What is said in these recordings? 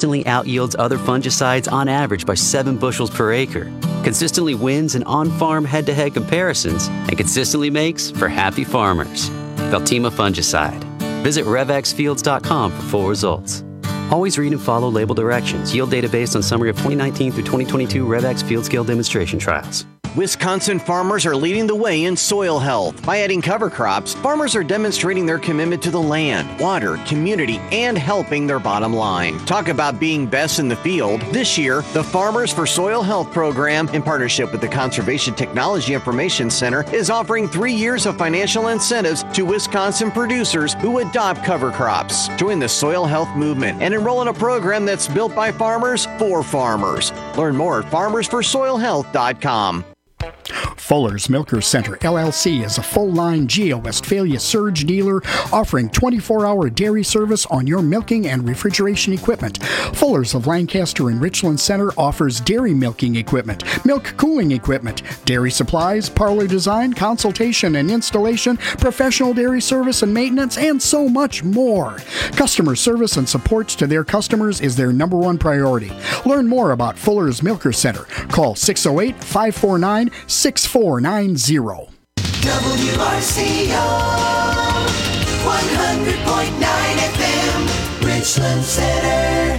consistently outyields other fungicides on average by 7 bushels per acre, consistently wins in on-farm head-to-head comparisons, and consistently makes for happy farmers. Veltima Fungicide. Visit RevXFields.com for full results. Always read and follow label directions. Yield data based on summary of 2019 through 2022 RevX Field Scale Demonstration Trials. Wisconsin farmers are leading the way in soil health. By adding cover crops, farmers are demonstrating their commitment to the land, water, community, and helping their bottom line. Talk about being best in the field. This year, the Farmers for Soil Health program, in partnership with the Conservation Technology Information Center, is offering 3 years of financial incentives to Wisconsin producers who adopt cover crops. Join the soil health movement and enroll in a program that's built by farmers for farmers. Learn more at farmersforsoilhealth.com. Fuller's Milker Center, LLC, is a full-line GEO Westphalia surge dealer offering 24-hour dairy service on your milking and refrigeration equipment. Fuller's of Lancaster and Richland Center offers dairy milking equipment, milk cooling equipment, dairy supplies, parlor design, consultation and installation, professional dairy service and maintenance, and so much more. Customer service and support to their customers is their number one priority. Learn more about Fuller's Milker Center. Call 608-549-6490. WRCO 100.9 FM, Richland Center.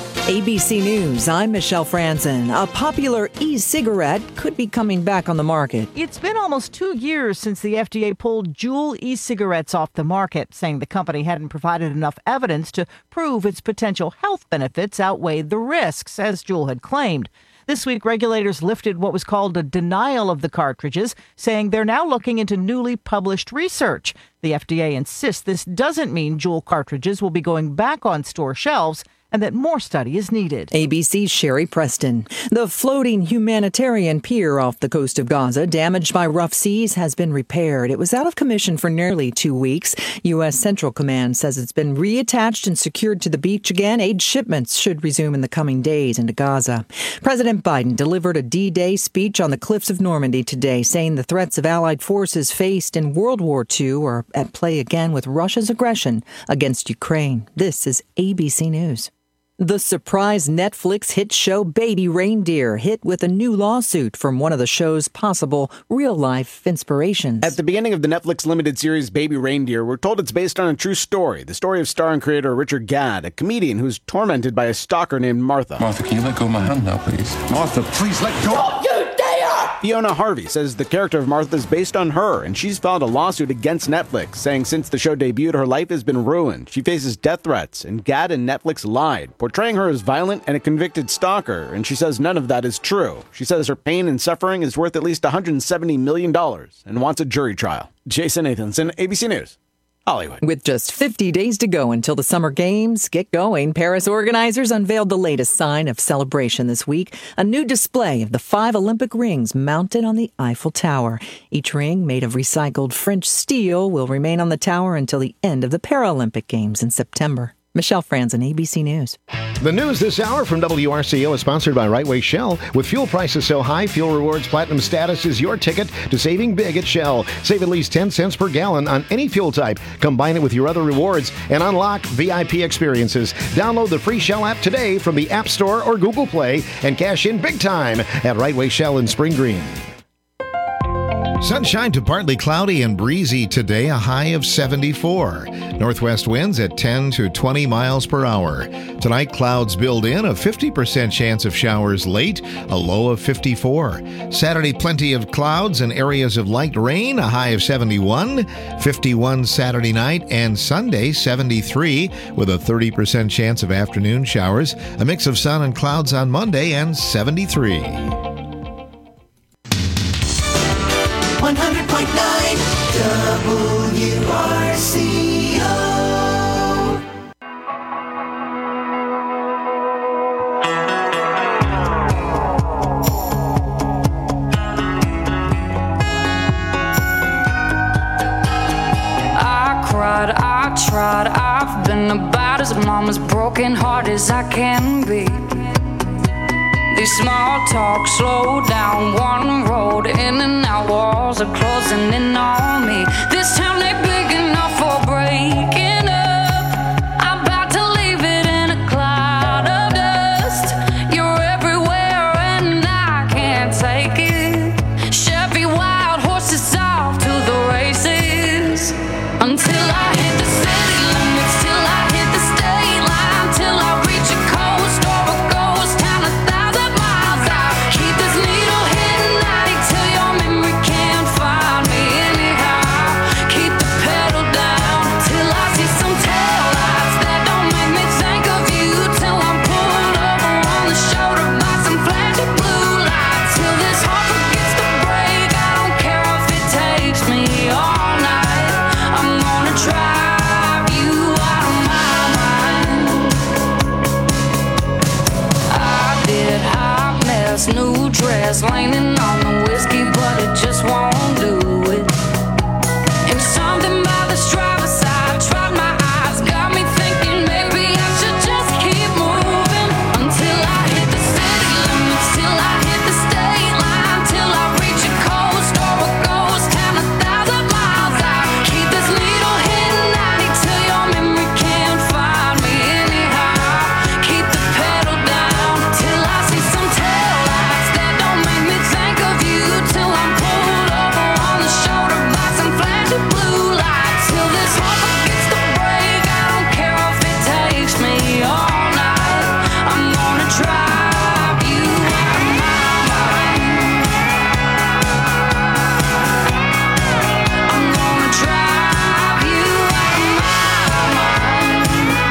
ABC News, I'm Michelle Franzen. A popular e-cigarette could be coming back on the market. It's been almost 2 years since the FDA pulled Juul e-cigarettes off the market, saying the company hadn't provided enough evidence to prove its potential health benefits outweighed the risks, as Juul had claimed. This week, regulators lifted what was called a denial of the cartridges, saying they're now looking into newly published research. The FDA insists this doesn't mean Juul cartridges will be going back on store shelves and that more study is needed. ABC's Sherry Preston. The floating humanitarian pier off the coast of Gaza, damaged by rough seas, has been repaired. It was out of commission for nearly 2 weeks. U.S. Central Command says it's been reattached and secured to the beach again. Aid shipments should resume in the coming days into Gaza. President Biden delivered a D-Day speech on the cliffs of Normandy today, saying the threats of Allied forces faced in World War II are at play again with Russia's aggression against Ukraine. This is ABC News. The surprise Netflix hit show Baby Reindeer hit with a new lawsuit from one of the show's possible real-life inspirations. At the beginning of the Netflix limited series Baby Reindeer, we're told it's based on a true story. The story of star and creator Richard Gadd, a comedian who's tormented by a stalker named Martha. Martha, can you let go of my hand now, please? Martha, please let go! Don't you dare! Fiona Harvey says the character of Martha is based on her, and she's filed a lawsuit against Netflix, saying since the show debuted, her life has been ruined. She faces death threats, and Gadd and Netflix lied, portraying her as violent and a convicted stalker, and she says none of that is true. She says her pain and suffering is worth at least $170 million and wants a jury trial. Jason Nathanson, ABC News, Hollywood. With just 50 days to go until the Summer Games get going, Paris organizers unveiled the latest sign of celebration this week, a new display of the 5 Olympic rings mounted on the Eiffel Tower. Each ring, made of recycled French steel, will remain on the tower until the end of the Paralympic Games in September. Michelle Franzen, ABC News. The news this hour from WRCO is sponsored by Right Way Shell. With fuel prices so high, Fuel Rewards Platinum status is your ticket to saving big at Shell. Save at least 10 cents per gallon on any fuel type. Combine it with your other rewards and unlock VIP experiences. Download the free Shell app today from the App Store or Google Play and cash in big time at Right Way Shell in Spring Green. Sunshine to partly cloudy and breezy today, a high of 74. Northwest winds at 10 to 20 miles per hour. Tonight, clouds build in, a 50% chance of showers late, a low of 54. Saturday, plenty of clouds and areas of light rain, a high of 71. 51 Saturday night, and Sunday, 73, with a 30% chance of afternoon showers. A mix of sun and clouds on Monday, and 73. 100.9 WRCO. I tried, I've been about as mama's broken heart as I can be. These small talk, slow down, one road, in and out, walls are closing in on me. This town ain't big enough for breaking up. I'm about to leave it in a cloud of dust. this new dress, leaning on the whiskey, but it just won't do it. And something about the driver's side, tried my eyes, got me thinking maybe I should just keep moving until I hit the city limits, till I hit the state line, till I reach a coast or a ghost town 1,000 miles out. Keep this needle hitting 90 till your memory can't find me anyhow. Keep the pedal down till I see some taillights that don't make me think of you, till I'm pulled over on the shoulder by some flashy blue lights, till this heart forgets to break. I don't care if it takes me all night. I'm gonna drive you out of my mind. I'm gonna drive you out of my mind.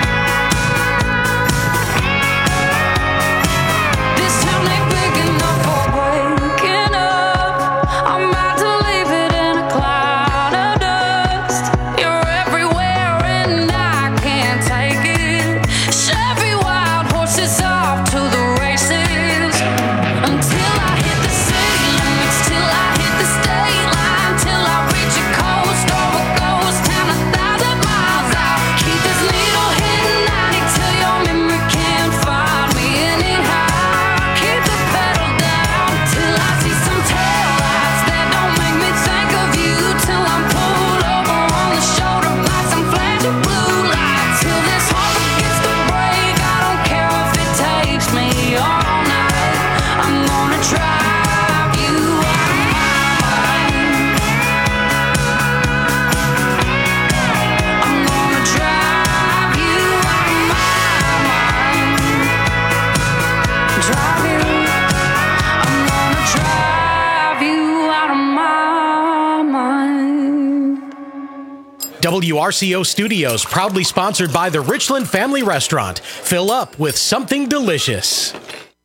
This town ain't big enough for waking up. I'm about to leave it in a cloud of dust. You're everywhere and I can't take it. Chevy wild horses off to the races until I hit the city limits, till I hit the state line, till I reach a coast or a ghost town 1,000 miles out. Keep this needle hitting 90 till your memory can't find me anyhow. Keep the pedal down till I see some taillights that don't make me think of you, till I'm pulled over on the shoulder by some flashy blue lights, till this heart forgets to break. I don't care if it takes me all night. I'm gonna drive you out of my mind. I'm gonna drive you out of my mind. Drive you. I'm gonna drive you out of my mind. WRCO Studios, proudly sponsored by the Richland Family Restaurant. Fill up with something delicious.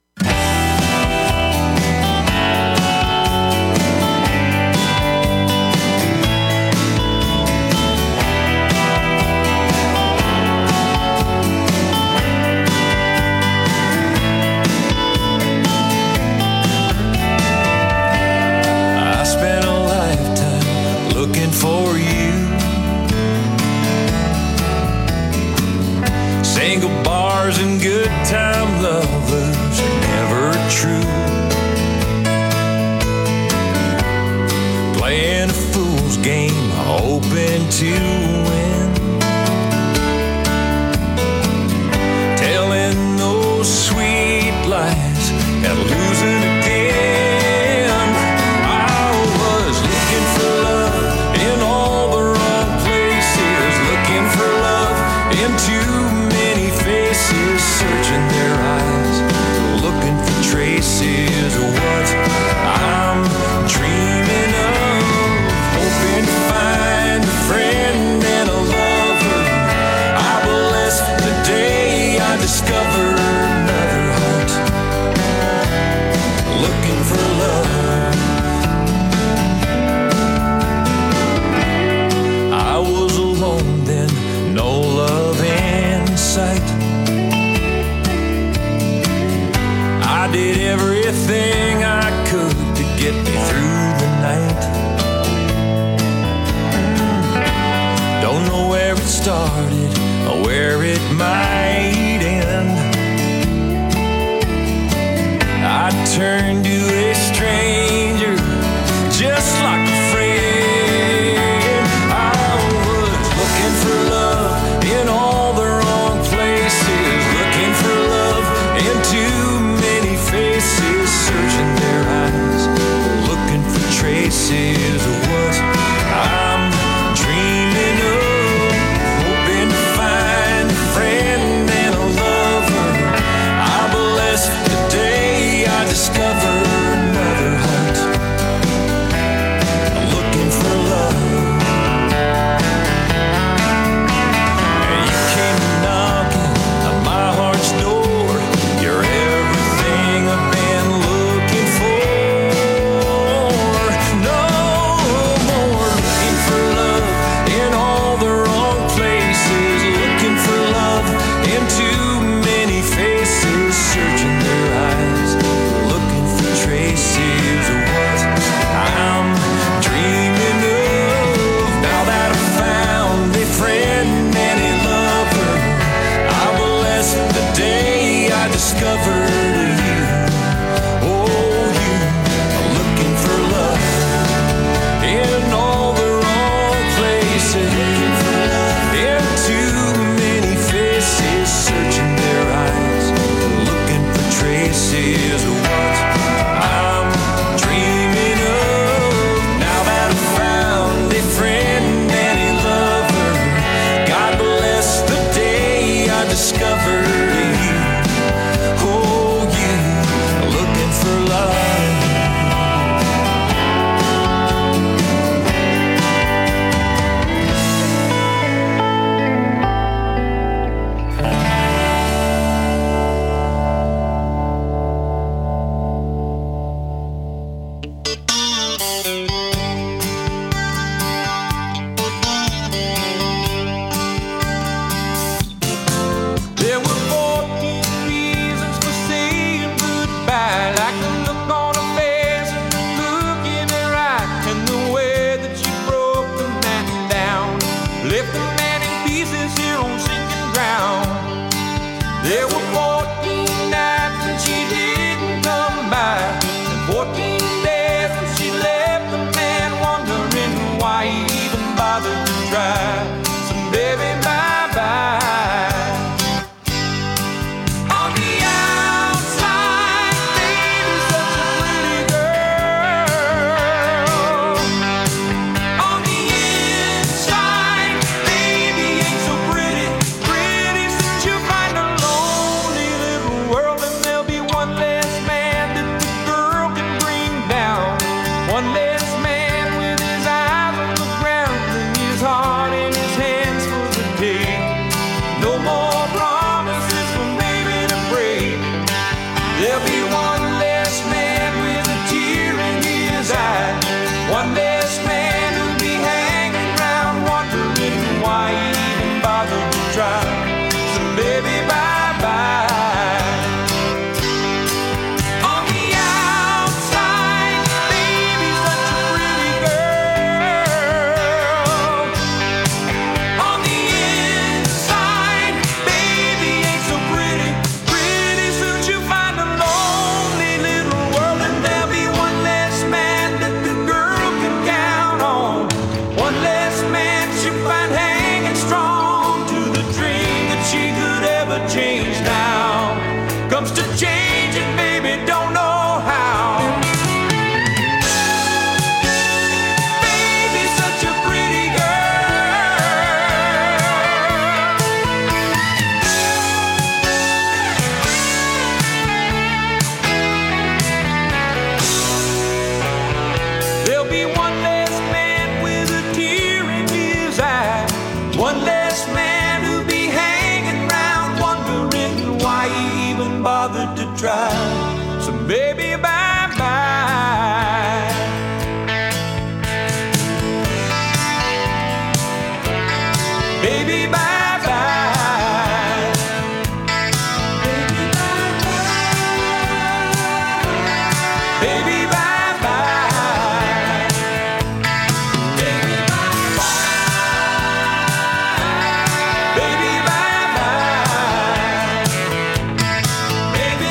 I spent a lifetime looking for you. Single bars and good time lovers are never true. Playing a fool's game, hoping to win. Telling those sweet lies and losing again. I was looking for love in all the wrong places, looking for love in too many faces, searching their eyes, looking for traces of what I'm dreaming of, hoping to find a friend and a lover. I bless the day I discover another heart looking for love. I was alone then, no love in sight. I did everything I could to get me through the night. Don't know where it started or where it might end. I turned to a stranger just like a friend. I was looking for love in all the wrong places, looking for love in too many faces, searching their eyes, looking for traces of what I'm dreaming of, hoping to find a friend and a lover. I bless the day I discovered discovered you. Oh, you are looking for love in all the wrong places. In too many faces, searching their eyes, looking for traces of what I'm dreaming of. Now that I've found a friend and a lover, God bless the day I discovered you. Oh, you are looking for love. There were 14 reasons for saying goodbye, like the look on her face and the look in her eye, and the way that she broke the man down, left the man in pieces here on sinking ground. There were 14 nights when she didn't come by, and 14 days when she left the man wondering why he even bothered to try. So baby, bye-bye. On the outside, baby's such a pretty girl. On the inside, baby ain't so pretty. Pretty soon she'll find a lonely little world, and there'll be one less man that the girl can bring down. One less man with his eyes on the ground and his heart in his hands for the day. No more promises for baby to break. There'll be one less man with a tear in his eye. One less man who'll be hanging around wondering why he even bothered to try. So baby, bye-bye. On the outside, baby's such a pretty girl. On the inside, baby ain't so pretty. Pretty soon she'll find a lonely little world, and there'll be one less man that the girl can count on. One less man she'll find hanging strong to the dream that she could ever change now. Comes to changing, baby, don't know how. Baby's such a pretty girl. There'll be one less man with a tear in his eye. One less man who'll be hanging around wondering why he even bothered to try. So baby, bye-bye. Baby, bye-bye. Baby, bye-bye. Baby, bye-bye. Baby, bye-bye. Baby, bye-bye. Baby,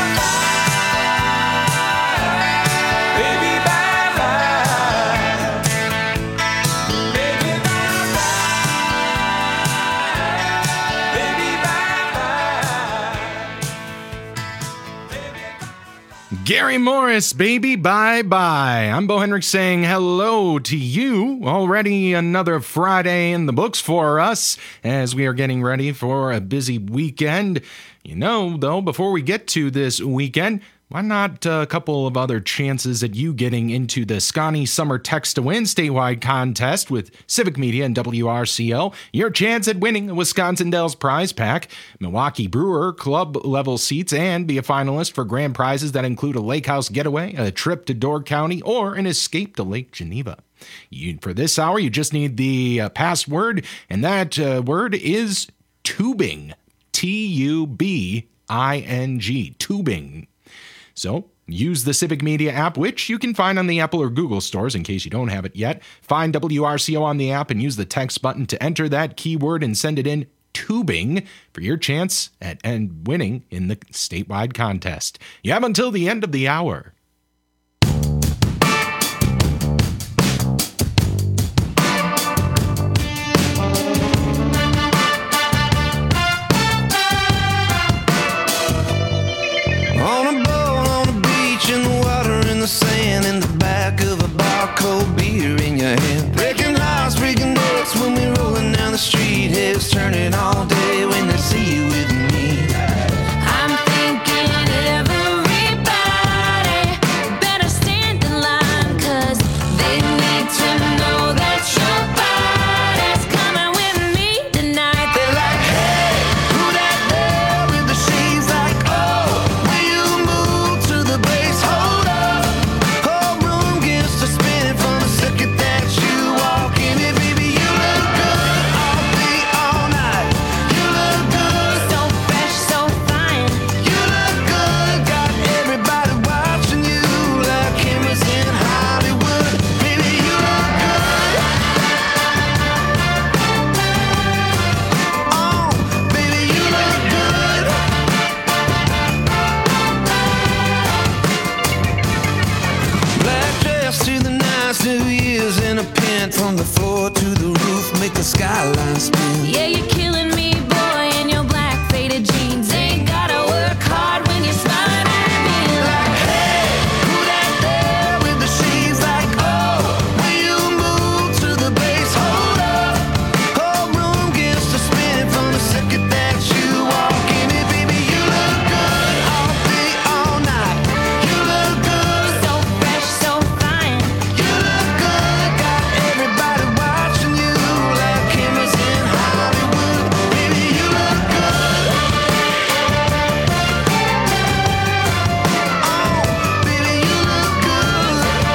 bye-bye. Baby, bye-bye. Baby, Gary Morris, baby, bye-bye. I'm Bo Henrik saying hello to you. Already another Friday in the books for us as we are getting ready for a busy weekend. You know, though, before we get to this weekend, why not a couple of other chances at you getting into the Scotty Summer Text to Win statewide contest with Civic Media and WRCL? Your chance at winning a Wisconsin Dells prize pack, Milwaukee Brewer club level seats, and be a finalist for grand prizes that include a lake house getaway, a trip to Door County, or an escape to Lake Geneva. For this hour, you just need the password, and that word is tubing. Tubing. Tubing. So use the Civic Media app, which you can find on the Apple or Google stores in case you don't have it yet. Find WRCO on the app and use the text button to enter that keyword and send it in tubing for your chance at winning in the statewide contest. You have until the end of the hour. On a boat, on a beach, in the water, in the sand, in the back of a bar, cold beer in your hand. Breaking hearts, breaking necks when we're rolling down the street. Heads turning all day when they see you with me. I'm thinking everybody better stand in line, 'cause they need to know that your body's coming with me tonight. They're like, hey, who that there with the shades? Like, oh, will you move to the bass? Hold up, whole room gets to spinning from the second that you walk in. And baby, you look good all day, all night. You look good, So fresh, so fine. you look good. Got everybody watching you like cameras in Hollywood. Baby, you look good. Oh, baby, you look good. Black dress to the nines, New Year's in a pin. From the floor to the roof, make the skyline spin. Yeah, you're killing me, boy, in your black faded jeans. Ain't gotta work hard when you're smiling at me. Like, hey, who that there with the shades? Like, oh, will you move to the bass? Hold up, whole room gets to spin from the second that you walk in. And baby, you look good all day, all night. You look good, So fresh, so fine. you look good. Got everybody watching you like cameras in Hollywood. Baby, you look good. Oh, baby, you look good.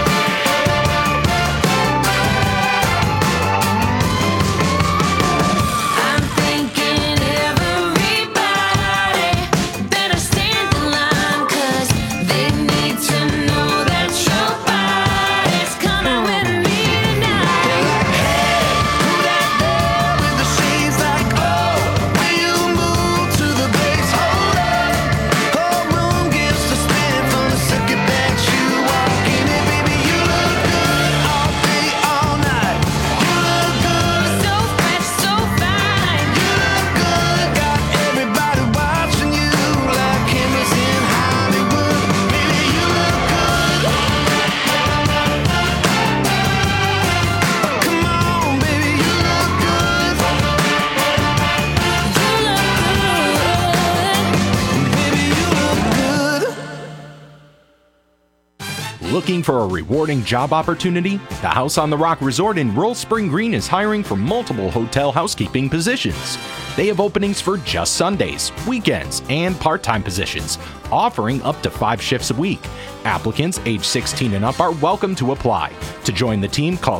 I'm thinking everybody better stand in line, 'cause they need to know that your body's coming with me tonight. Who that there with the shades? Like, oh, will you move to the bass? Hold up, whole room gets to spin from the second that you walk in. And baby, you look good all day, all night. You look good, So fresh, so fine. you look good. Got everybody watching you like cameras in Hollywood. Baby, you look good. Come on, baby, you look good. Baby, you look good. Looking for a rewarding job opportunity? The House on the Rock Resort in Rural Spring Green is hiring for multiple hotel housekeeping positions. They have openings for just Sundays, weekends, and part-time positions, offering up to 5 shifts a week. Applicants age 16 and up are welcome to apply. To join the team, call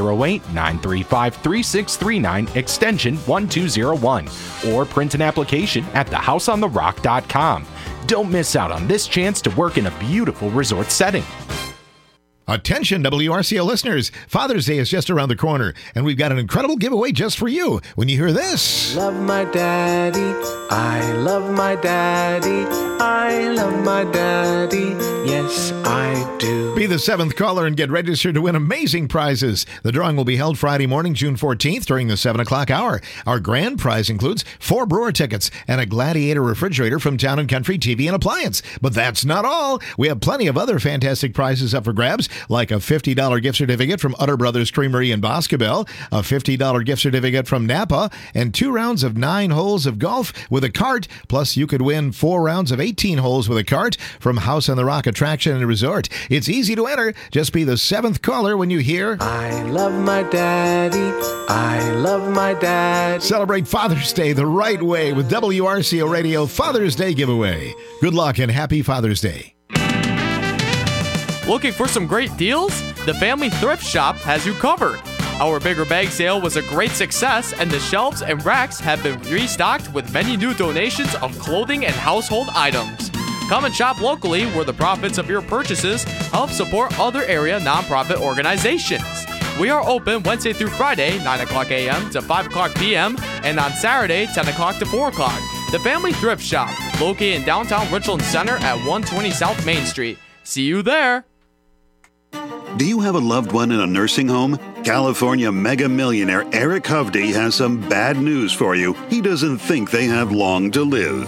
608-935-3639 extension 1201 or print an application at thehouseontherock.com. Don't miss out on this chance to work in a beautiful resort setting. Attention, WRCL listeners. Father's Day is just around the corner, and we've got an incredible giveaway just for you when you hear this. Love my daddy, I love my daddy, I love my daddy, yes I do. Be the 7th caller and get registered to win amazing prizes. The drawing will be held Friday morning, June 14th during the 7 o'clock hour. Our grand prize includes 4 Brewer tickets and a Gladiator refrigerator from Town & Country TV and Appliance. But that's not all. We have plenty of other fantastic prizes up for grabs, like a $50 gift certificate from Utter Brothers Creamery in Boscobel, a $50 gift certificate from Napa, and 2 rounds of 9 holes of golf with a cart. Plus, you could win 4 rounds of 18 holes with a cart from House on the Rock Attraction and Resort. It's easy to enter. Just be the 7th caller when you hear I love my daddy, I love my dad. Celebrate Father's Day the right way with WRCO Radio Father's Day giveaway. Good luck and happy Father's Day. Looking for some great deals? The Family Thrift Shop has you covered. Our bigger bag sale was a great success, and the shelves and racks have been restocked with many new donations of clothing and household items. Come and shop locally, where the profits of your purchases help support other area nonprofit organizations. We are open Wednesday through Friday, 9 o'clock a.m. to 5 o'clock p.m., and on Saturday, 10 o'clock to 4 o'clock. The Family Thrift Shop, located in downtown Richland Center at 120 South Main Street. See you there. Do you have a loved one in a nursing home? California mega millionaire Eric Hovde has some bad news for you. He doesn't think they have long to live.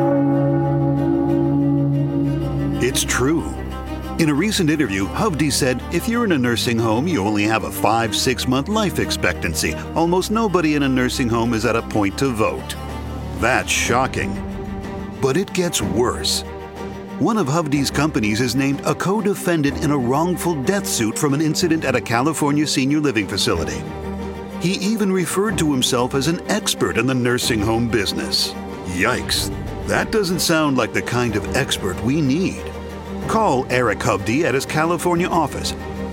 It's true. In a recent interview, Hovde said, if you're in a nursing home, you only have a 5-6 month life expectancy. Almost nobody in a nursing home is at a point to vote. That's shocking. But it gets worse. One of Hovde's companies is named a co-defendant in a wrongful death suit from an incident at a California senior living facility. He even referred to himself as an expert in the nursing home business. Yikes. That doesn't sound like the kind of expert we need. Call Eric Hovde at his California office,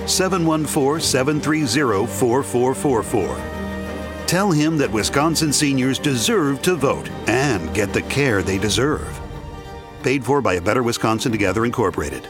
714-730-4444. Tell him that Wisconsin seniors deserve to vote and get the care they deserve. Paid for by A Better Wisconsin Together, Incorporated.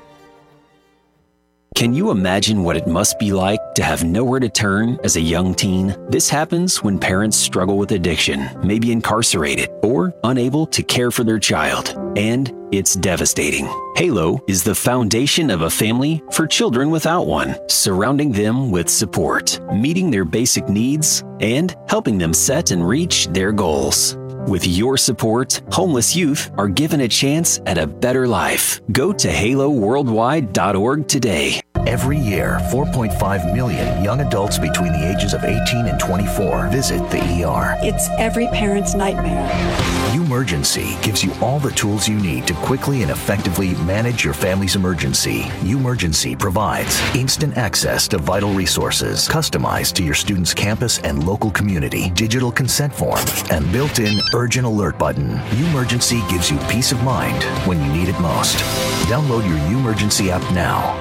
Can you imagine what it must be like to have nowhere to turn as a young teen? This happens when parents struggle with addiction, may be incarcerated, or unable to care for their child. And it's devastating. Halo is the foundation of a family for children without one, surrounding them with support, meeting their basic needs, and helping them set and reach their goals. With your support, homeless youth are given a chance at a better life. Go to haloworldwide.org today. Every year, 4.5 million young adults between the ages of 18 and 24 visit the ER. It's every parent's nightmare. Umergency gives you all the tools you need to quickly and effectively manage your family's emergency. Umergency provides instant access to vital resources, customized to your student's campus and local community, digital consent form, and built-in urgent alert button. Umergency gives you peace of mind when you need it most. Download your Umergency app now.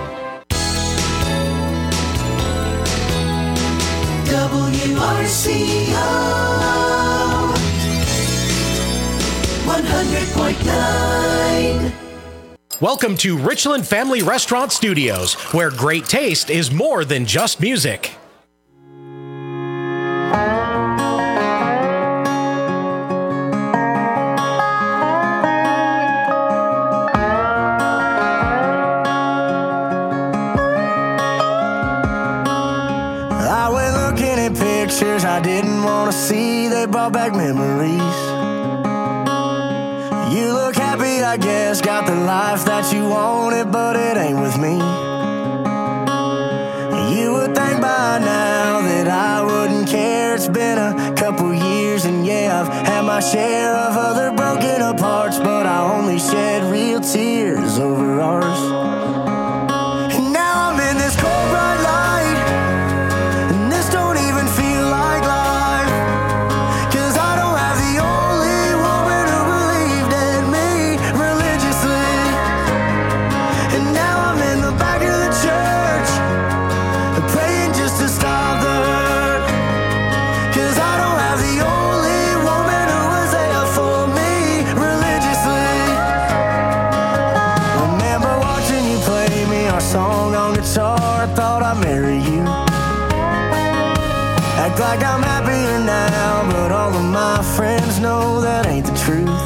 WRCO 100.9. Welcome to Richland Family Restaurant Studios, where great taste is more than just music. I didn't want to see, they brought back memories. You look happy, I guess, got the life that you wanted, but it ain't with me. You would think by now that I wouldn't care. It's been a couple years, and yeah, I've had my share of other broken apart, but I only shed real tears over ours. And now I'm in this cold bright light, and this don't even feel like life, 'cause I don't have the only woman who believed in me religiously. And now I'm in the back of the church, praying just to stop the hurt, 'cause I don't have the only woman who was there for me religiously. Remember watching you play me our song on guitar, I thought I'd marry you. Act like I'm happier now, but all of my friends know that ain't the truth.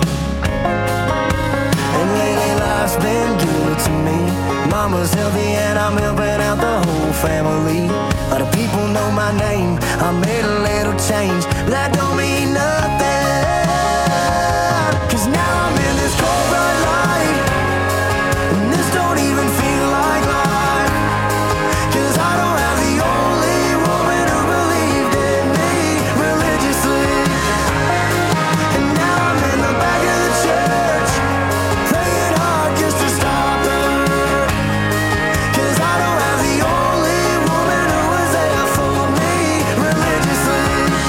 And lately life's been good to me. Mama's healthy and I'm helping out the whole family. A lot of people know my name, I made a little change, but that don't mean nothing, 'cause now I'm in this cold bright light, and this don't even feel like life, 'cause I don't have the only woman who believed in me religiously. And now I'm in the back of the church, praying hard just to stop the hurt, 'cause I don't have the only woman who was there for me religiously.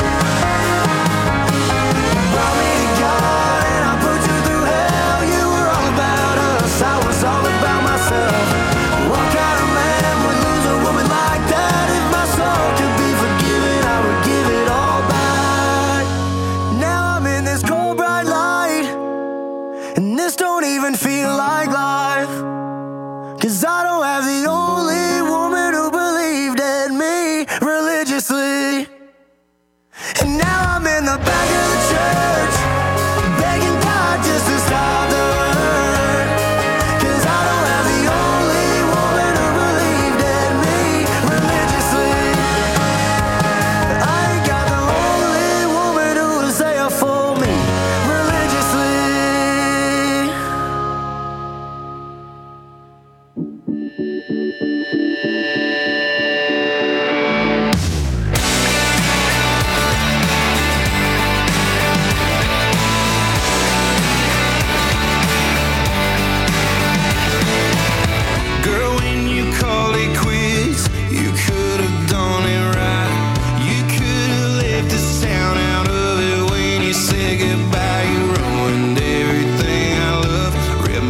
Brought me to God and I put you through hell. You were all about us, I was all about myself. What kind of man would lose a woman like that? If my soul could be forgiven, I would give it all back. Now I'm in this cold bright light, and this don't even feel like life, 'cause I don't have the only woman who believed in me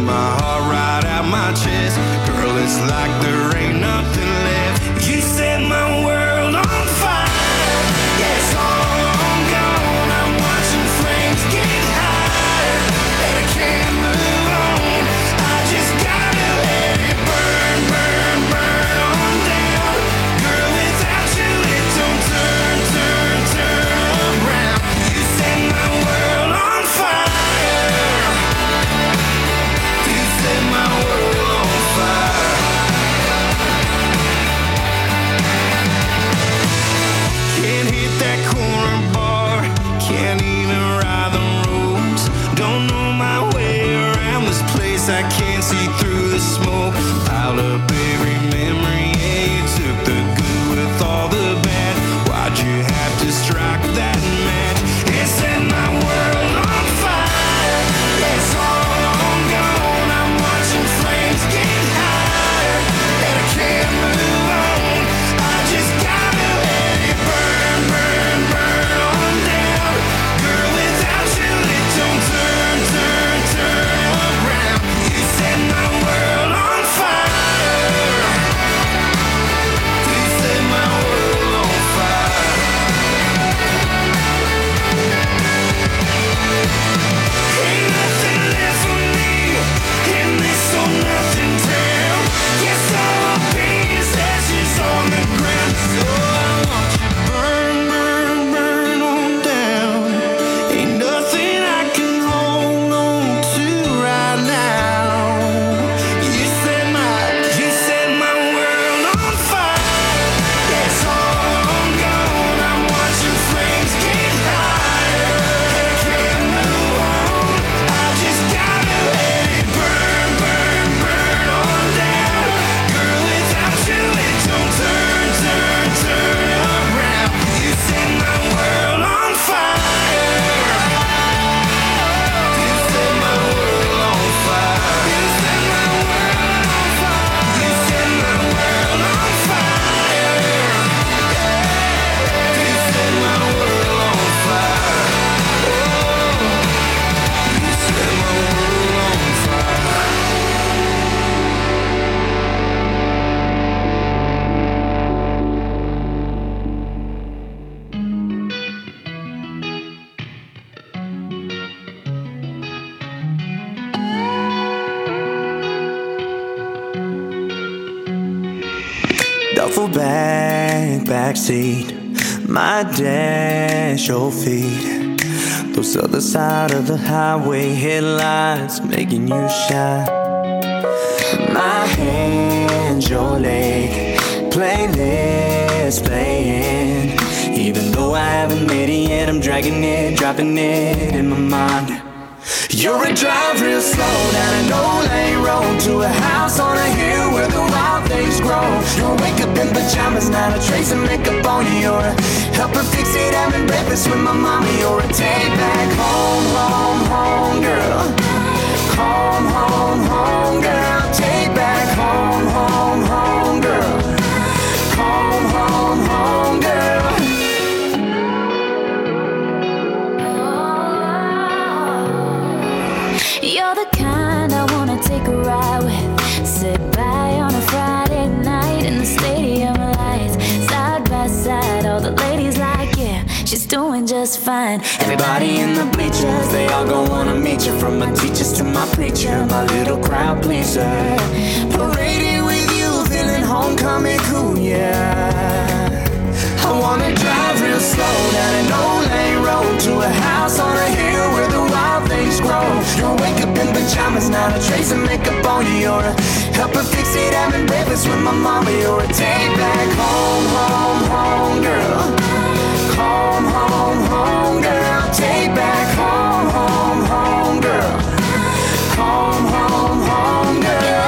my heart right out my chest. Girl, it's like there ain't nothing left. You set my world on fire. Yes, I'm gone. I'm watching flames get higher, and I can't move on. I just gotta let it burn, burn, burn on down. Girl, without you it don't turn, turn, turn around. You set my world on fire. You set my world on fire. Can't hit that corner bar, can't even ride the roads. Don't know my way around this place, I can't see through the smoke. Piled up every memory, yeah, you took the good with all the bad. Why'd you have to strike that match? It set my world on fire. It's all gone, I'm watching flames get higher, and I can't move on. I just gotta let it burn, burn, burn on down. Girl, without you it don't turn, turn, turn around. You set my world on fire. You set my world on fire. Ain't nothing left for me in this old nothing town. Guess all my pain is ashes on the ground. So I want you burn, burn, burn on down. Ain't nothing I can hold on to right now. You set my world on fire. Yes, all gone. I'm watching flames get higher. I can't move on. I just gotta let it burn, burn, burn on down. Girl, without you it don't turn, turn, turn around. You set my world on fire. You set my world on fire. You set my world on fire. You set my world on fire. You set my world on fire. You set my world on fire. Duffel bag, backseat, my dash, your feet. Those other side of the highway headlights making you shine. My hand, your leg, playlist playing. Even though I haven't made it yet, I'm dragging it, dropping it in my mind. You're a drive real slow down an old lane road to a house on a hill where the wild things grow. You'll wake up in pajamas, not a trace of makeup on you. You're a help her fix it, having breakfast with my mama. You're a take back home, home, home girl. Home, home, home girl. Take back home, home, home girl. Home, home, home girl. You're the kind I wanna take a ride with. Sit by on a Friday night in the stadium lights. Side by side, all the ladies like, yeah, she's doing just fine. Everybody in the bleachers, they all gon' wanna meet you. From my teachers to my preacher, my little crowd pleaser. Parading with you, feeling homecoming cool, yeah. I wanna drive real slow down an old lane road to a house on a hill where the wild things grow. You'll wake up in pajamas, not a trace of makeup on you. You're a help her fix it, having breakfast with my mama. You're a take back home, home, home girl. Home, home, home girl. Take back home, home, home girl. Home, home, home girl.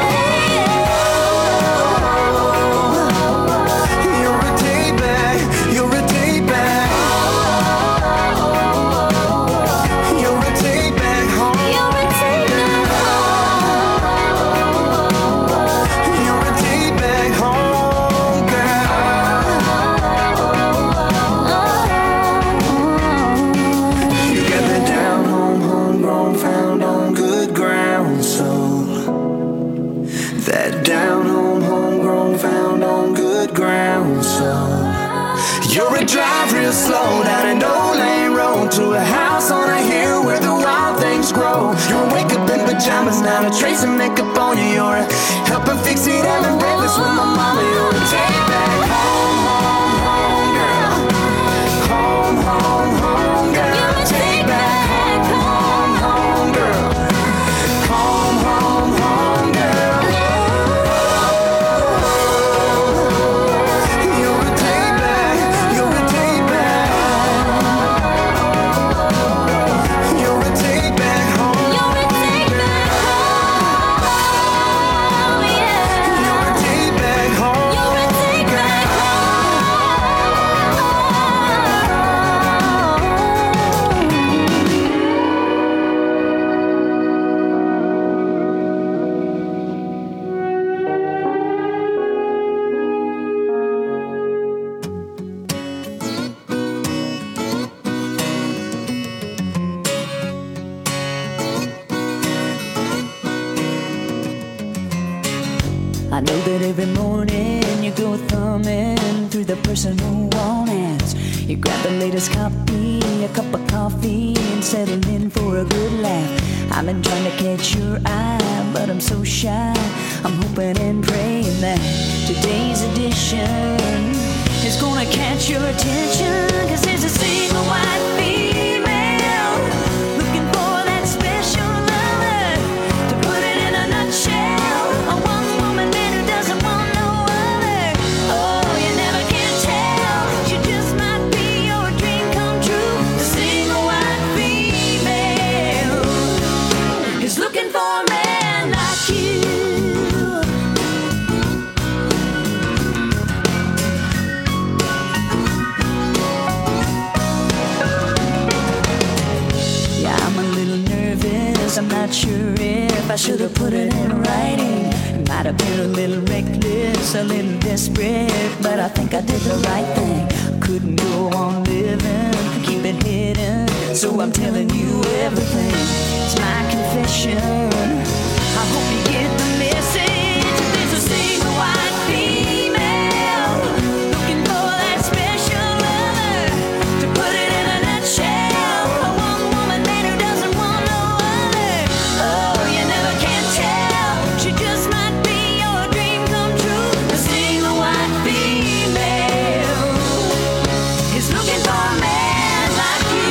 You're a take back, you're a take back. You're a take back home. You're a take back home. You're a take back home, girl. You got me down home, homegrown, found on good ground. So That down home, homegrown, found on good ground. So you're a drive real slow down an old lane road to a house on a hill where the wild things grow. You'll wake up in pajamas, not a trace of makeup on you. You're a help her fix it, Ellen Davis with my mama. You're a take back home, home, home girl. Home, home, home girl. Take back home, home, home girl. Home, home, home girl. You're a take back, you're a take back. You're a take back home. You're a take back home, yeah. You're a take back home. You're a take back I know that every morning you go thumbing through the personal romance. You grab the latest copy, a cup of coffee, and settle in for a good laugh. I've been trying to catch your eye, but I'm so shy. I'm hoping and praying that today's edition is gonna catch your attention. 'Cause there's a single white female looking for that special lover. To put it in a nutshell, a one-woman man who doesn't want no other. Oh, you never can tell. She just might be your dream come true. The single white female is looking for a man like you. Yeah, I'm a little nervous. I'm not sure if I should have put it in writing. Might have been a little reckless, a little desperate, but I think I did the right thing. Couldn't go on living, keep it hidden, so I'm telling you everything. It's my confession. I hope you get the message. There's a single white female looking for that special lover. To put it in a nutshell, a one-woman man who doesn't want no other. Oh, you never can tell. She just might be your dream come true. The single white female is looking for a man like you.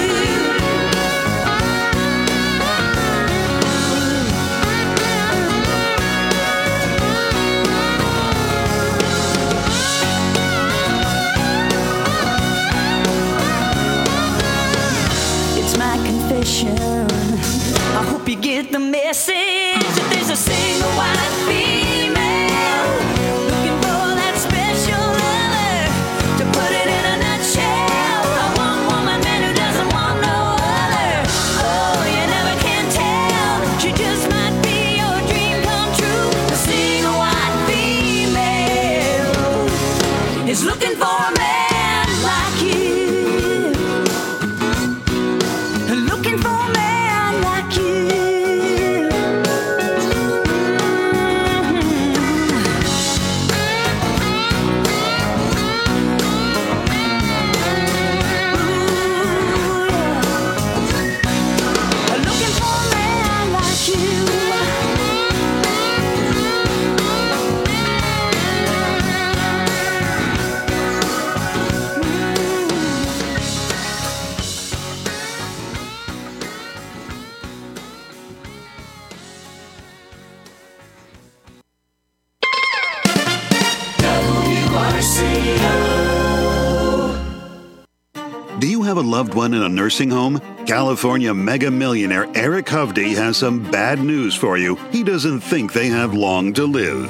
It's my confession. I hope you get the message. That there's a single white female looking for that special lover. To put it in a nutshell, a one-woman man who doesn't want no other. Oh, you never can tell. She just might be your dream come true. The single white female is looking for a man like you. Looking for a man like you. Looking for a man like you. Do you have a loved one in a nursing home? California mega millionaire Eric Hovde has some bad news for you. He doesn't think they have long to live.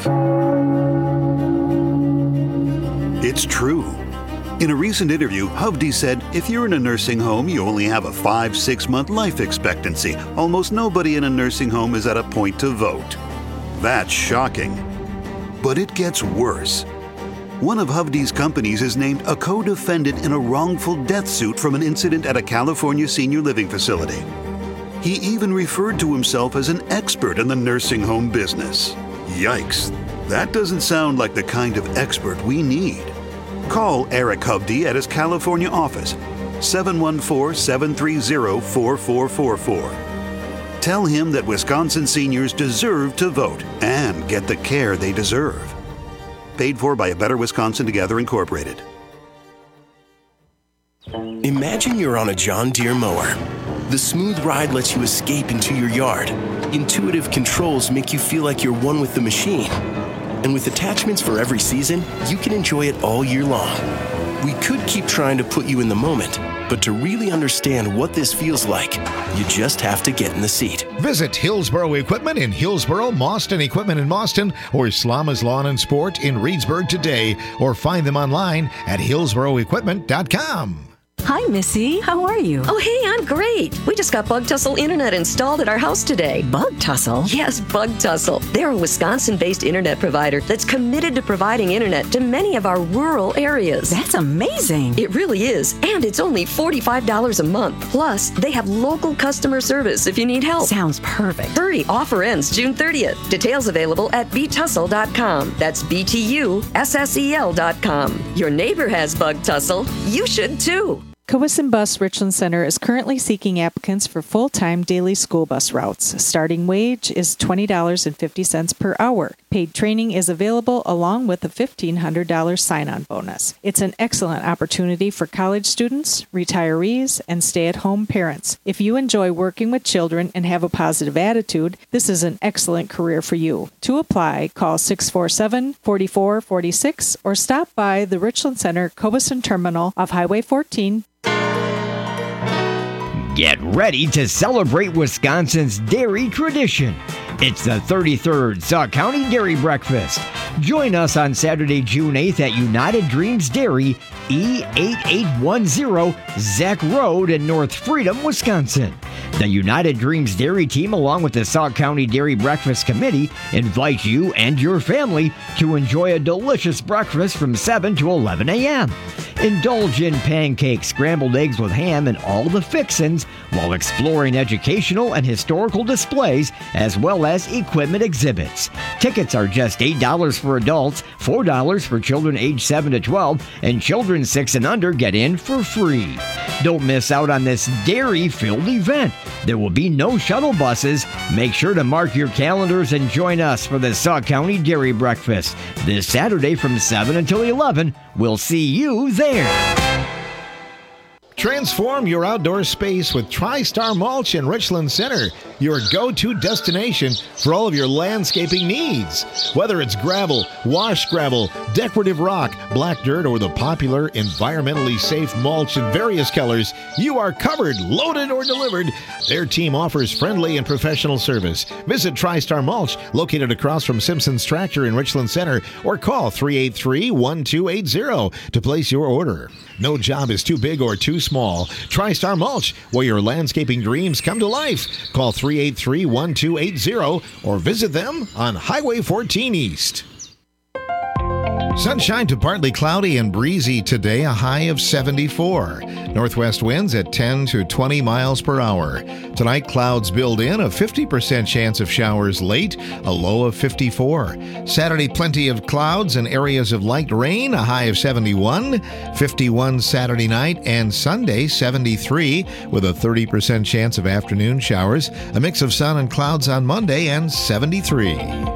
It's true. In a recent interview, Hovde said, if you're in a nursing home, you only have a 5-6 month life expectancy. Almost nobody in a nursing home is at a point to vote. That's shocking. But it gets worse. One of Hovde's companies is named a co-defendant in a wrongful death suit from an incident at a California senior living facility. He even referred to himself as an expert in the nursing home business. Yikes. That doesn't sound like the kind of expert we need. Call Eric Hovde at his California office, 714-730-4444. Tell him that Wisconsin seniors deserve to vote and get the care they deserve. Paid for by A Better Wisconsin Together, Incorporated. Imagine you're on a John Deere mower. The smooth ride lets you escape into your yard. Intuitive controls make you feel like you're one with the machine. And with attachments for every season, you can enjoy it all year long. We could keep trying to put you in the moment, but to really understand what this feels like, you just have to get in the seat. Visit Hillsboro Equipment in Hillsboro, Mauston Equipment in Mauston, or Slama's Lawn and Sport in Reedsburg today, or find them online at hillsboroequipment.com. Hi, Missy. How are you? Oh, hey, I'm great. We just got Bug Tussle Internet installed at our house today. Bug Tussle? Yes, Bug Tussle. They're a Wisconsin-based internet provider that's committed to providing internet to many of our rural areas. That's amazing. It really is. And it's only $45 a month. Plus, they have local customer service if you need help. Sounds perfect. Hurry, offer ends June 30th. Details available at btussle.com. That's BTUSSEL.com. Your neighbor has Bug Tussle. You should too. Cowesson Bus Richland Center is currently seeking applicants for full-time daily school bus routes. Starting wage is $20.50 per hour. Paid training is available along with a $1,500 sign-on bonus. It's an excellent opportunity for college students, retirees, and stay-at-home parents. If you enjoy working with children and have a positive attitude, this is an excellent career for you. To apply, call 647-4446 or stop by the Richland Center Cowesson Terminal off Highway 14. Get ready to celebrate Wisconsin's dairy tradition. It's the 33rd Sauk County Dairy Breakfast. Join us on Saturday, June 8th at United Dreams Dairy, E8810 Zach Road in North Freedom, Wisconsin. The United Dreams Dairy team, along with the Sauk County Dairy Breakfast Committee, invite you and your family to enjoy a delicious breakfast from 7 to 11 a.m. Indulge in pancakes, scrambled eggs with ham, and all the fixins while exploring educational and historical displays as well as equipment exhibits. Tickets are just $8 for adults, $4 for children aged 7 to 12, and children 6 and under get in for free. Don't miss out on this dairy-filled event. There will be no shuttle buses. Make sure to mark your calendars and join us for the Sauk County Dairy Breakfast this Saturday from 7 until 11. We'll see you there. Transform your outdoor space with TriStar Mulch in Richland Center, your go-to destination for all of your landscaping needs. Whether it's gravel, wash gravel, decorative rock, black dirt, or the popular environmentally safe mulch in various colors, you are covered, loaded, or delivered. Their team offers friendly and professional service. Visit TriStar Mulch, located across from Simpson's Tractor in Richland Center, or call 383-1280 to place your order. No job is too big or too small. TriStar Mulch, where your landscaping dreams come to life. Call 383-1280 or visit them on Highway 14 East. Sunshine to partly cloudy and breezy today, a high of 74. Northwest winds at 10 to 20 miles per hour. Tonight, clouds build in, a 50% chance of showers late, a low of 54. Saturday, plenty of clouds and areas of light rain, a high of 71. 51 Saturday night and Sunday, 73, with a 30% chance of afternoon showers. A mix of sun and clouds on Monday, and 73.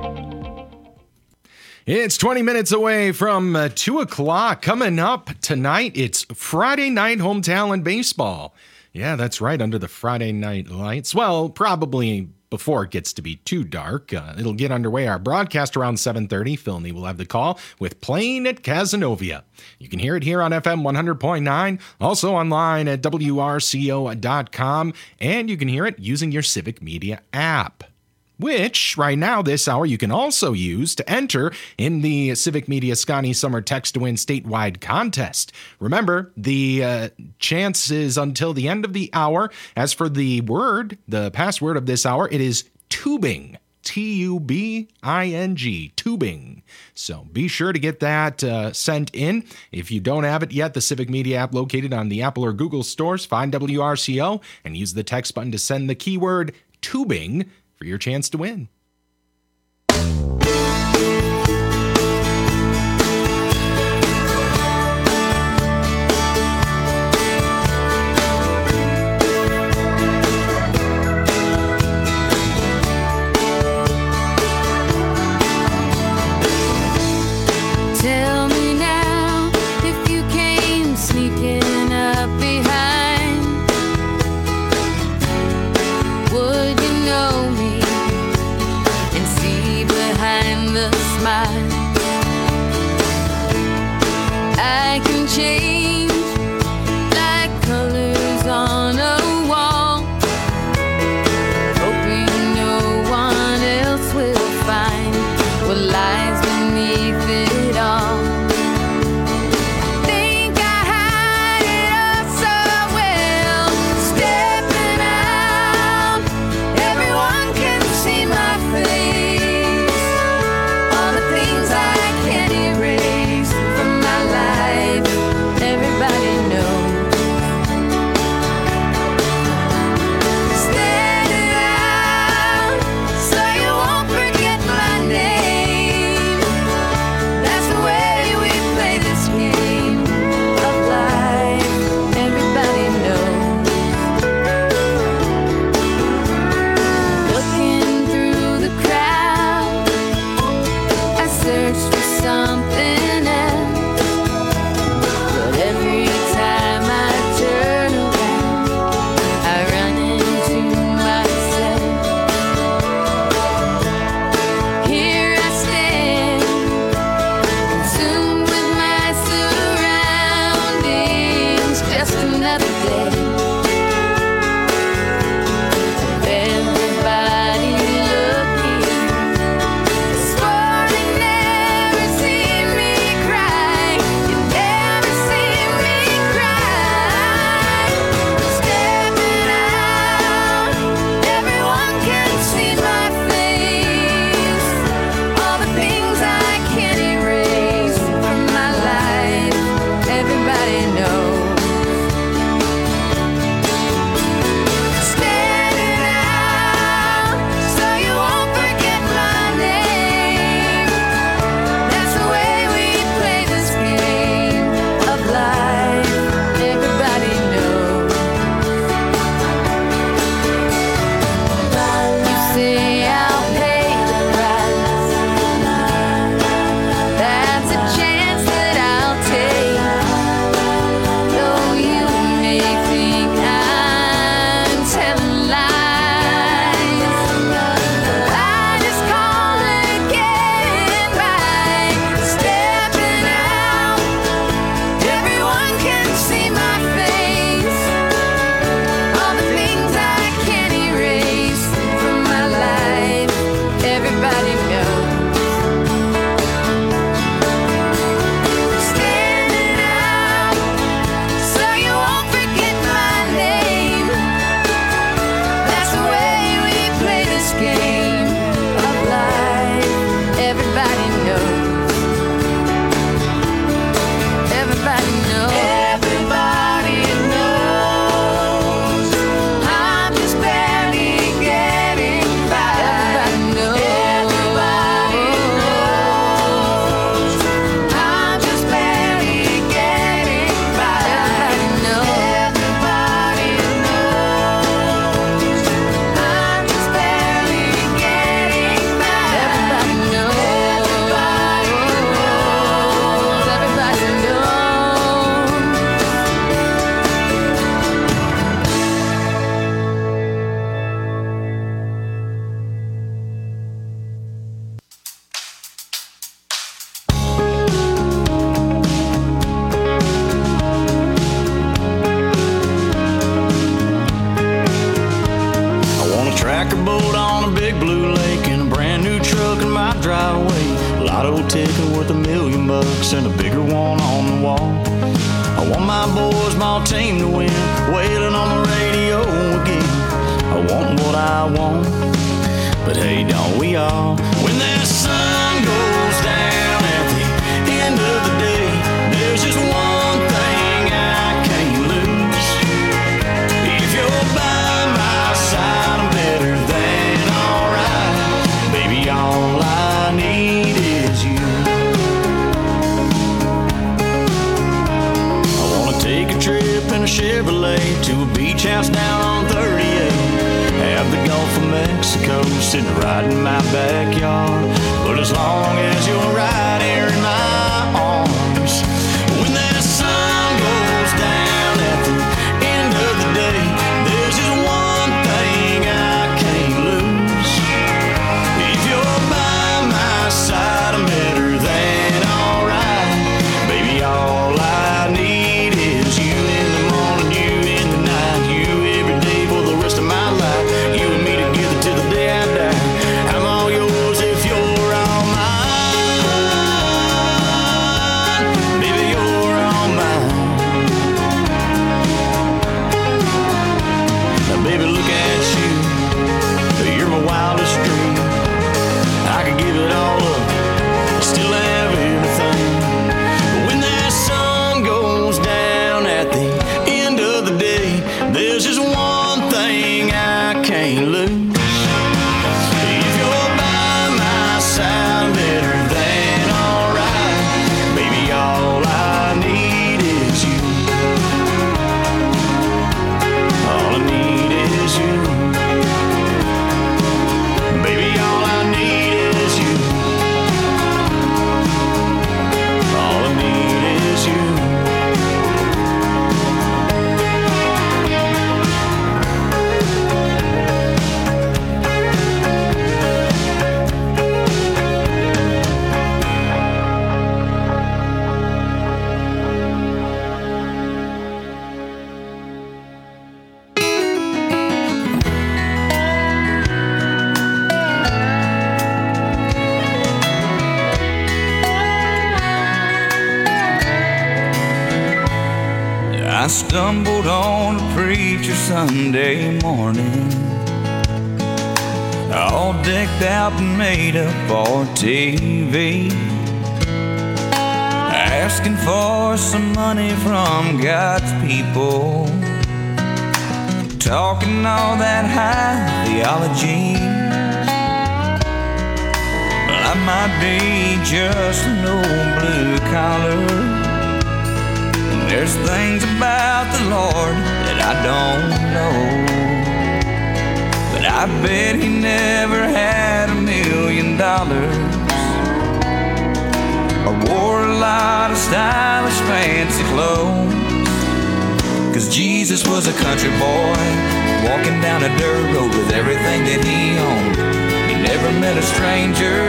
It's 20 minutes away from 2 o'clock. Coming up tonight, it's Friday Night Home Talent Baseball. Yeah, that's right, under the Friday night lights. Well, probably before it gets to be too dark. It'll get underway. Our broadcast around 7:30. Philney will have the call with Playing at Cazenovia. You can hear it here on FM 100.9, also online at WRCO.com, and you can hear it using your Civic Media app, which right now this hour you can also use to enter in the Civic Media Scotty Summer Text to Win statewide contest. Remember, the chance is until the end of the hour. As for the word, the password of this hour, it is tubing. Tubing, tubing. So be sure to get that sent in. If you don't have it yet, the Civic Media app located on the Apple or Google stores, find WRCO and use the text button to send the keyword tubing for your chance to win. find the smile. I can change like colors on a wall, hoping no one else will find what lies beneath it all. Think I hide it all so well, stepping out, everyone can see my face. All the things I can't erase from my life, everybody knows. Standing out so you won't forget my name. That's the way we play this game of life, everybody knows. Looking through the crowd, I searched for something else, but every time I turn around, I run into myself. Here I stand, consumed with my surroundings, just another day. Everybody looking, swore they never seen me cry. You never seen me cry. Stepping out, everyone can see my face. All the things I can't erase from my life, everybody knows. Standing out so you won't forget my name. That's the way we play this game of life, everybody knows. You say I'll pay the price. That's a chance that I'll take. Though you may think I'm telling lies, I just call it getting by. Stepping out, everyone can see my face. All the things I can't erase from my life, everybody knows. Standing out so you won't forget my name. That's the way we play this game of life, everybody knows. Everybody knows. Everybody knows. I'm just barely getting by. Everybody knows. Everybody knows. I'm just barely getting by. Everybody knows. Everybody knows. I'm just barely getting by. Everybody knows. Everybody knows. Everybody knows. I want a tracker boat on a big blue lake and a brand new truck in my driveway. Lotto ticket worth $1 million and a bigger one on the wall. I want my boys, my team to win, wailing on the radio again. I want what I want, but hey, don't we all? When that sun goes down at the end of the day, there's just one thing I can't lose. If you're by my side, I'm better than alright. Baby, all I need is you. I wanna take a trip in a Chevrolet to a beach house down on 38. Have the Gulf of Mexico sitting right in my backyard. But as long as you're right here in my arms, when that sun goes down at the end of the day, there's just one thing I can't lose. If you're by my I stumbled on a preacher Sunday morning, all decked out and made up for TV, asking for some money from God's people, talking all that high theology. Well, I might be just an old blue collar. There's things about the Lord that I don't know, but I bet he never had $1 million or wore a lot of stylish fancy clothes. 'Cause Jesus was a country boy, walking down a dirt road with everything that he owned. He never met a stranger,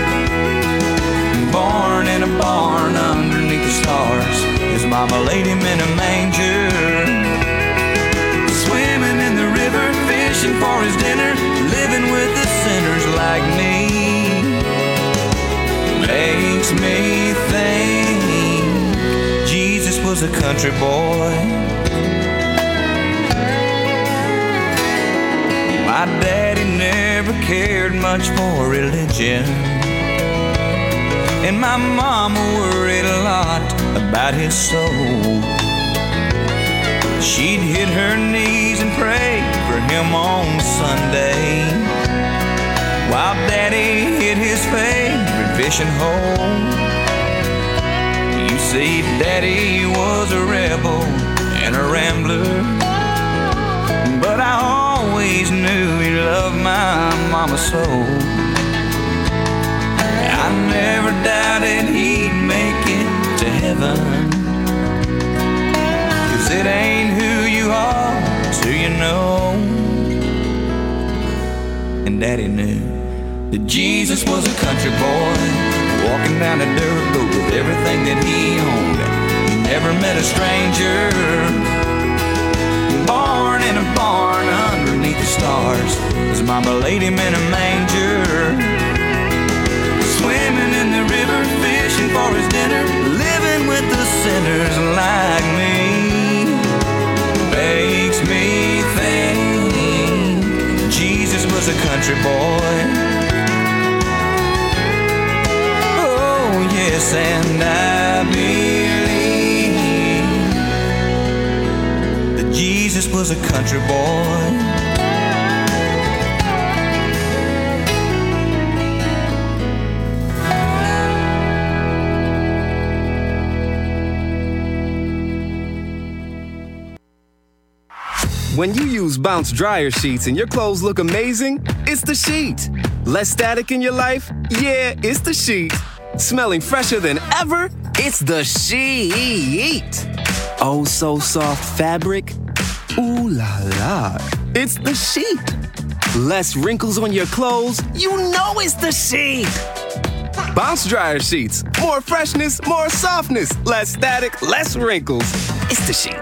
born in a barn underneath the stars. His mama laid him in a manger, swimming in the river, fishing for his dinner, living with the sinners like me. Makes me think Jesus was a country boy. My daddy never cared much for religion, and my mama worried a lot about his soul. She'd hit her knees and pray for him on Sunday, while Daddy hit his favorite fishing hole. You see, Daddy was a rebel and a rambler, but I always knew he loved my mama so. I never doubted he'd make it to heaven, 'cause it ain't who you are, it's who you know. And Daddy knew that Jesus was a country boy, walking down a dirt road with everything that he owned. He never met a stranger, born in a barn underneath the stars. His mama laid him in a manger, swimming in the river, fishing for his dinner, living with the sinners like me. Makes me think Jesus was a country boy. Oh yes, and I believe that Jesus was a country boy. When you use Bounce dryer sheets and your clothes look amazing, it's the sheet. Less static in your life? Yeah, it's the sheet. Smelling fresher than ever? It's the sheet. Oh, so soft fabric? Ooh la la. It's the sheet. Less wrinkles on your clothes? You know it's the sheet. Bounce dryer sheets. More freshness, more softness. Less static, less wrinkles. It's the sheet.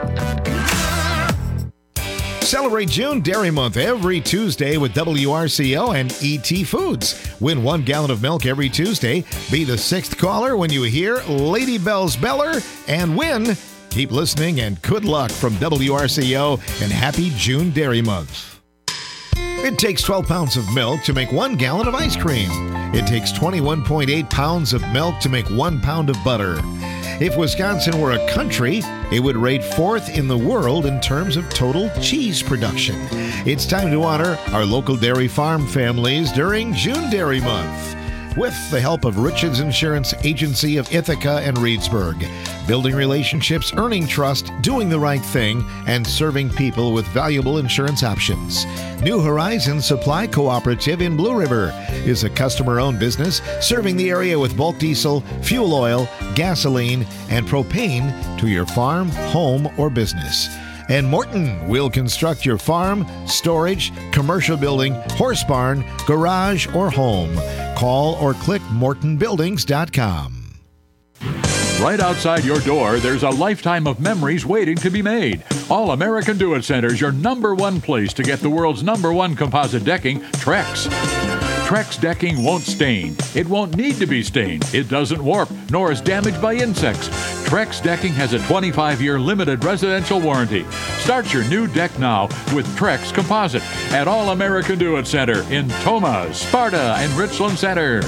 Celebrate June Dairy Month every Tuesday with WRCO and ET Foods. Win 1 gallon of milk every Tuesday. Be the 6th caller when you hear Lady Bell's Beller and win. Keep listening and good luck from WRCO and happy June Dairy Month. It takes 12 pounds of milk to make 1 gallon of ice cream. It takes 21.8 pounds of milk to make 1 pound of butter. If Wisconsin were a country, it would rate 4th in the world in terms of total cheese production. It's time to honor our local dairy farm families during June Dairy Month. With the help of Richards Insurance Agency of Ithaca and Reedsburg. Building relationships, earning trust, doing the right thing, and serving people with valuable insurance options. New Horizon Supply Cooperative in Blue River is a customer-owned business serving the area with bulk diesel, fuel oil, gasoline, and propane to your farm, home, or business. And Morton will construct your farm, storage, commercial building, horse barn, garage, or home. Call or click MortonBuildings.com. Right outside your door, there's a lifetime of memories waiting to be made. All American Do It Center is your #1 place to get the world's #1 composite decking, Trex. Trex decking won't stain. It won't need to be stained. It doesn't warp, nor is damaged by insects. Trex decking has a 25-year limited residential warranty. Start your new deck now with Trex Composite at All American Do-It Center in Tomah, Sparta, and Richland Center.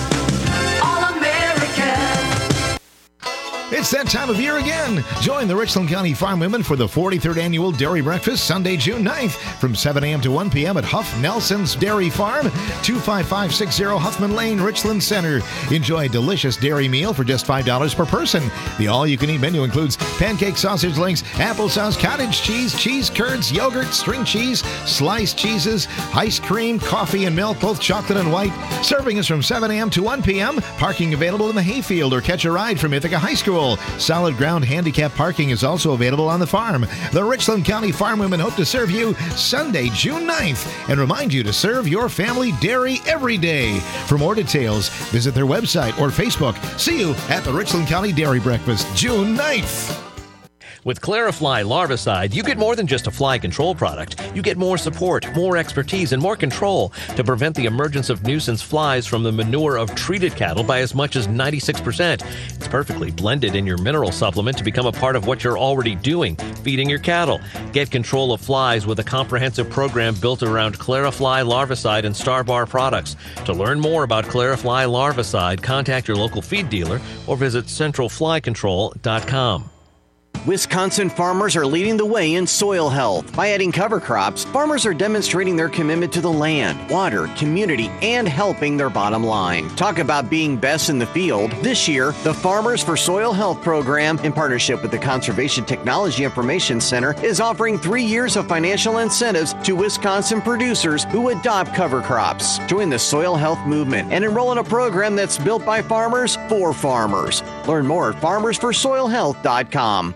It's that time of year again. Join the Richland County Farm Women for the 43rd Annual Dairy Breakfast, Sunday, June 9th, from 7 a.m. to 1 p.m. at Huff Nelson's Dairy Farm, 25560 Huffman Lane, Richland Center. Enjoy a delicious dairy meal for just $5 per person. The all-you-can-eat menu includes pancake sausage links, applesauce, cottage cheese, cheese curds, yogurt, string cheese, sliced cheeses, ice cream, coffee, and milk, both chocolate and white. Serving is from 7 a.m. to 1 p.m. Parking available in the hayfield or catch a ride from Ithaca High School. Solid ground handicap parking is also available on the farm. The Richland County Farm Women hope to serve you Sunday, June 9th, and remind you to serve your family dairy every day. For more details, visit their website or Facebook. See you at the Richland County Dairy Breakfast, June 9th. With Clarifly Larvicide, you get more than just a fly control product. You get more support, more expertise, and more control to prevent the emergence of nuisance flies from the manure of treated cattle by as much as 96%. It's perfectly blended in your mineral supplement to become a part of what you're already doing, feeding your cattle. Get control of flies with a comprehensive program built around Clarifly Larvicide and Starbar products. To learn more about Clarifly Larvicide, contact your local feed dealer or visit centralflycontrol.com. Wisconsin farmers are leading the way in soil health. By adding cover crops, farmers are demonstrating their commitment to the land, water, community, and helping their bottom line. Talk about being best in the field. This year, the Farmers for Soil Health program, in partnership with the Conservation Technology Information Center, is offering 3 years of financial incentives to Wisconsin producers who adopt cover crops. Join the soil health movement and enroll in a program that's built by farmers for farmers. Learn more at farmersforsoilhealth.com.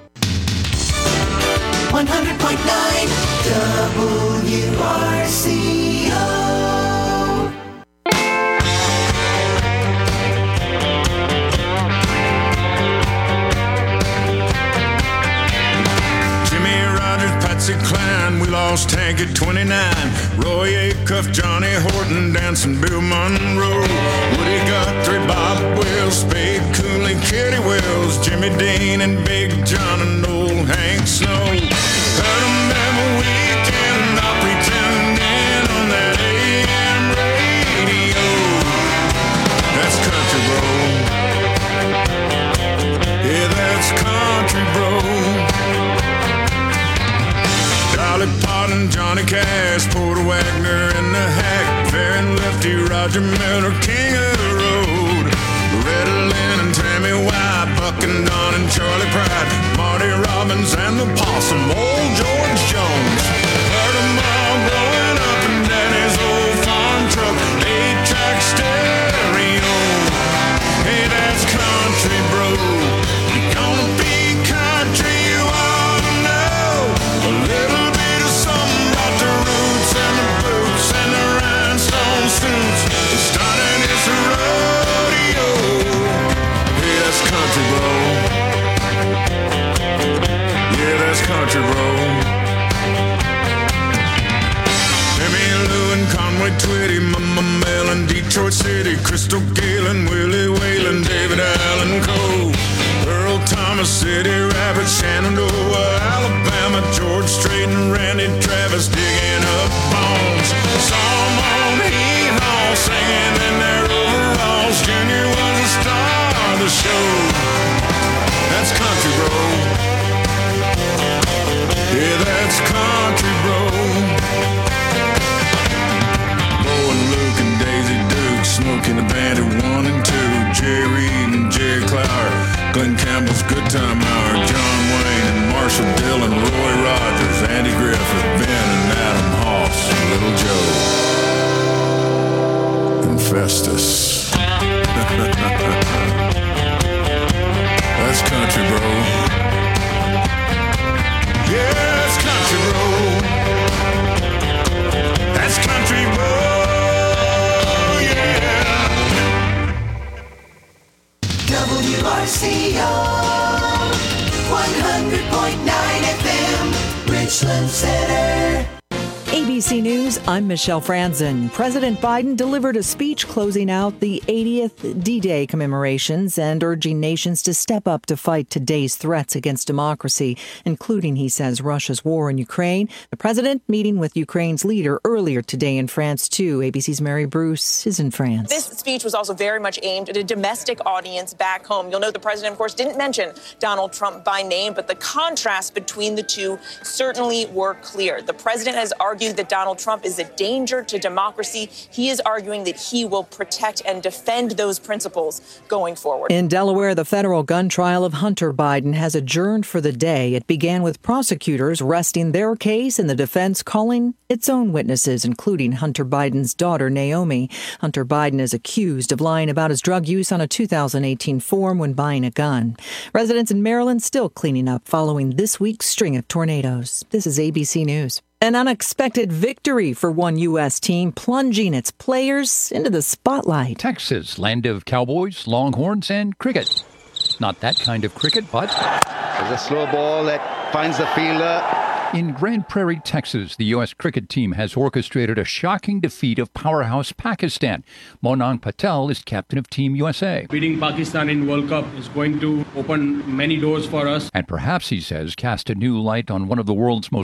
100.9 WRCO. Jimmy Rogers, Patsy Cline, we lost Hank at 29. Roy Acuff, Johnny Horton, Dancing Bill Monroe. Woody Guthrie, Bob Wills, Spade Cooley, Kitty Wells, Jimmy Dean, and Big John, and old Hank Snow. Heard 'em every weekend, not pretending on that AM radio. That's country, bro. Yeah, that's country, bro. Dolly Parton, Johnny Cash, Porter Wagner, and the Hack, Fair and Lefty, Roger Miller, King of the Road. Loretta Lynn and Tammy White, Buck and Don and Charlie Pride, Marty Robbins and the Possum, old George Jones. Heard 'em all growing up in Daddy's old farm truck, 8-track stereo. Hey, that's country, bro. You're gonna be country, you ought to know a little bit of something about the roots and the boots and the rhinestone suits. Starting this rodeo. Hey, that's country, bro. Yeah, that's country, bro. Emmy Lou and Conway Twitty, Mama Mel and Detroit City, Crystal Galen, Willie Whalen, David Allen Coe, Earl Thomas, City Rabbit, Shenandoah, Alabama, George Strait and Randy Travis digging up bones. Saw 'em on Hee-Haw singing in their overalls. Junior was a star of the show. That's country, bro. Yeah, that's country, bro. Bo and Luke and Daisy Duke, Smokey the Bandit 1 and 2, Jay Reed and Jay Clower, Glenn Campbell's Good Time Hour, John Wayne and Marshall Dillon, Roy Rogers, Andy Griffith, Ben and Adam Hoss, Little Joe, and Festus. That's country, bro. Yeah, that's country, bro. That's country, bro. Yeah. WRCO 100.9 FM, Richland Center. ABC News, I'm Michelle Franzen. President Biden delivered a speech closing out the 80th D-Day commemorations and urging nations to step up to fight today's threats against democracy, including, he says, Russia's war in Ukraine. The president meeting with Ukraine's leader earlier today in France, too. ABC's Mary Bruce is in France. This speech was also very much aimed at a domestic audience back home. You'll note the president, of course, didn't mention Donald Trump by name, but the contrast between the two certainly were clear. The president has argued that Donald Trump is a danger to democracy. He is arguing that he will protect and defend those principles going forward. In Delaware, the federal gun trial of Hunter Biden has adjourned for the day. It began with prosecutors resting their case and the defense calling its own witnesses, including Hunter Biden's daughter, Naomi. Hunter Biden is accused of lying about his drug use on a 2018 form when buying a gun. Residents in Maryland still cleaning up following this week's string of tornadoes. This is ABC News. An unexpected victory for one U.S. team, plunging its players into the spotlight. Texas, land of cowboys, longhorns, and cricket. Not that kind of cricket, but... There's a slow ball that finds the fielder. In Grand Prairie, Texas, the U.S. cricket team has orchestrated a shocking defeat of powerhouse Pakistan. Monang Patel is captain of Team USA. Beating Pakistan in World Cup is going to open many doors for us. And perhaps, he says, cast a new light on one of the world's most